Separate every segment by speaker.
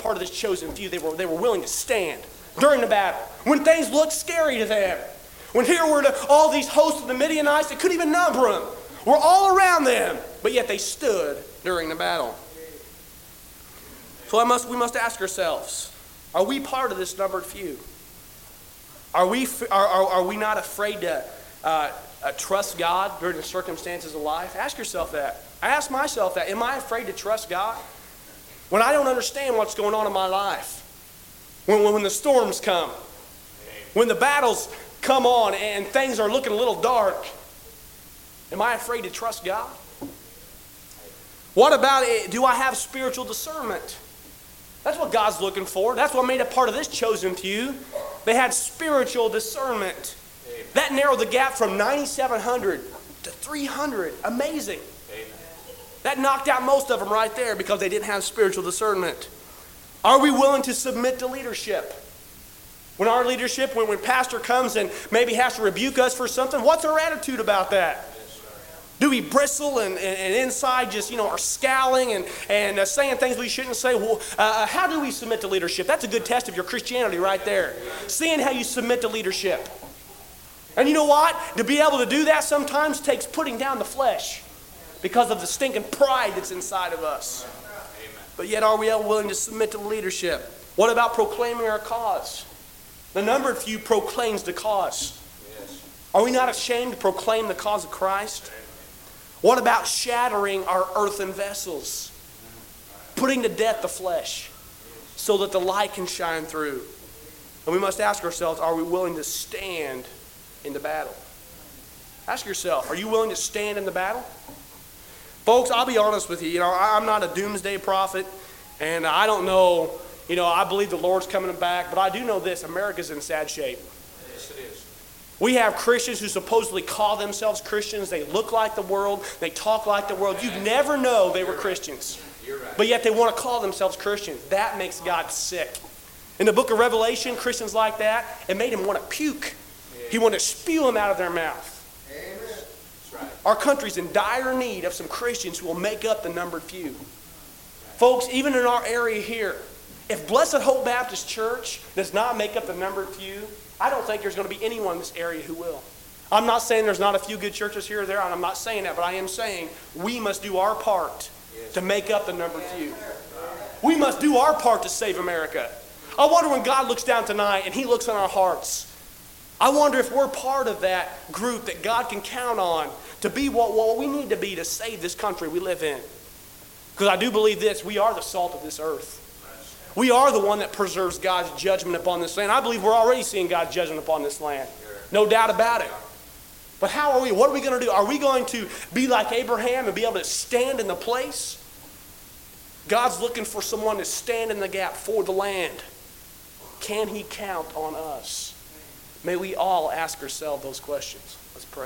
Speaker 1: part of this chosen few. They were willing to stand during the battle. When things looked scary to them. When here were all these hosts of the Midianites that couldn't even number them. Were all around them. But yet they stood during the battle. So we must ask ourselves, are we part of this numbered few? Are we not afraid to trust God during the circumstances of life? Ask yourself that. I ask myself that. Am I afraid to trust God? When I don't understand what's going on in my life. When the storms come. When the battles come on and things are looking a little dark. Am I afraid to trust God? What about it? Do I have spiritual discernment? That's what God's looking for. That's what made a part of this chosen few. They had spiritual discernment. Amen. That narrowed the gap from 9,700 to 300. Amazing. Amen. That knocked out most of them right there because they didn't have spiritual discernment. Are we willing to submit to leadership? When our leadership, when pastor comes and maybe has to rebuke us for something, what's our attitude about that? Do we bristle and inside just, are scowling and saying things we shouldn't say? Well, how do we submit to leadership? That's a good test of your Christianity right there. Seeing how you submit to leadership. And you know what? To be able to do that sometimes takes putting down the flesh because of the stinking pride that's inside of us. But yet are we willing to submit to leadership? What about proclaiming our cause? The numbered few proclaims the cause. Are we not ashamed to proclaim the cause of Christ? What about shattering our earthen vessels? Putting to death the flesh so that the light can shine through. And we must ask ourselves, are we willing to stand in the battle? Ask yourself, are you willing to stand in the battle? Folks, I'll be honest with you. I'm not a doomsday prophet, and I don't know, I believe the Lord's coming back, but I do know this, America's in sad shape. Yes, it is. We have Christians who supposedly call themselves Christians. They look like the world. They talk like the world. You'd never know they were Christians. But yet they want to call themselves Christians. That makes God sick. In the book of Revelation, Christians like that, it made him want to puke. He wanted to spew them out of their mouth. Our country's in dire need of some Christians who will make up the numbered few. Folks, even in our area here, if Blessed Hope Baptist Church does not make up the numbered few, I don't think there's going to be anyone in this area who will. I'm not saying there's not a few good churches here or there, and I'm not saying that, but I am saying we must do our part to make up the numbered few. We must do our part to save America. I wonder when God looks down tonight and he looks on our hearts, I wonder if we're part of that group that God can count on to be what we need to be to save this country we live in. Because I do believe this, we are the salt of this earth. We are the one that preserves God's judgment upon this land. I believe we're already seeing God's judgment upon this land. No doubt about it. But how are we? What are we going to do? Are we going to be like Abraham and be able to stand in the place? God's looking for someone to stand in the gap for the land. Can he count on us? May we all ask ourselves those questions. Let's pray.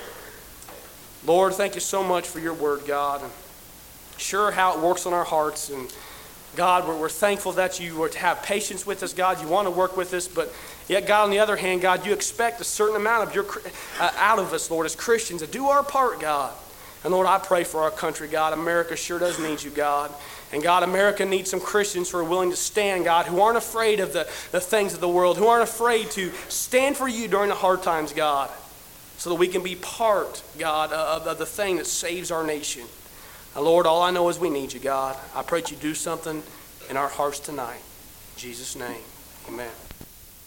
Speaker 1: Lord, thank you so much for your word, God. And sure how it works on our hearts. And God, we're thankful that you were to have patience with us, God. You want to work with us, but yet, God, on the other hand, God, you expect a certain amount of your out of us, Lord, as Christians, to do our part, God. And Lord, I pray for our country, God. America sure does need you, God. And God, America needs some Christians who are willing to stand, God, who aren't afraid of the things of the world, who aren't afraid to stand for you during the hard times, God, so that we can be part, God, of the thing that saves our nation. Now, Lord, all I know is we need you, God. I pray that you do something in our hearts tonight. In Jesus' name, amen.